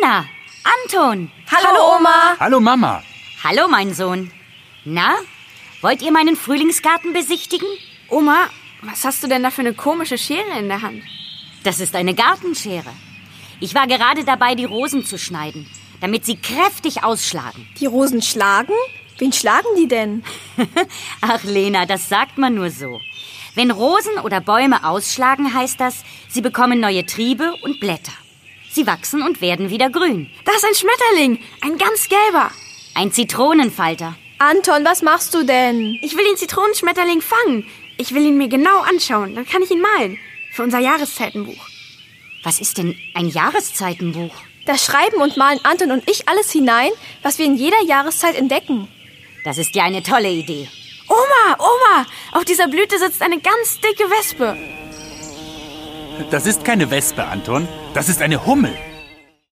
Lena, Anton. Hallo, Oma. Hallo, Mama. Hallo, mein Sohn. Na, wollt ihr meinen Frühlingsgarten besichtigen? Oma, was hast du denn da für eine komische Schere in der Hand? Das ist eine Gartenschere. Ich war gerade dabei, die Rosen zu schneiden, damit sie kräftig ausschlagen. Die Rosen schlagen? Wen schlagen die denn? Ach, Lena, das sagt man nur so. Wenn Rosen oder Bäume ausschlagen, heißt das, sie bekommen neue Triebe und Blätter. Sie wachsen und werden wieder grün. Da ist ein Schmetterling, ein ganz gelber. Ein Zitronenfalter. Anton, was machst du denn? Ich will den Zitronenschmetterling fangen. Ich will ihn mir genau anschauen, dann kann ich ihn malen. Für unser Jahreszeitenbuch. Was ist denn ein Jahreszeitenbuch? Da schreiben und malen Anton und ich alles hinein, was wir in jeder Jahreszeit entdecken. Das ist ja eine tolle Idee. Oma, auf dieser Blüte sitzt eine ganz dicke Wespe. Das ist keine Wespe, Anton. Das ist eine Hummel.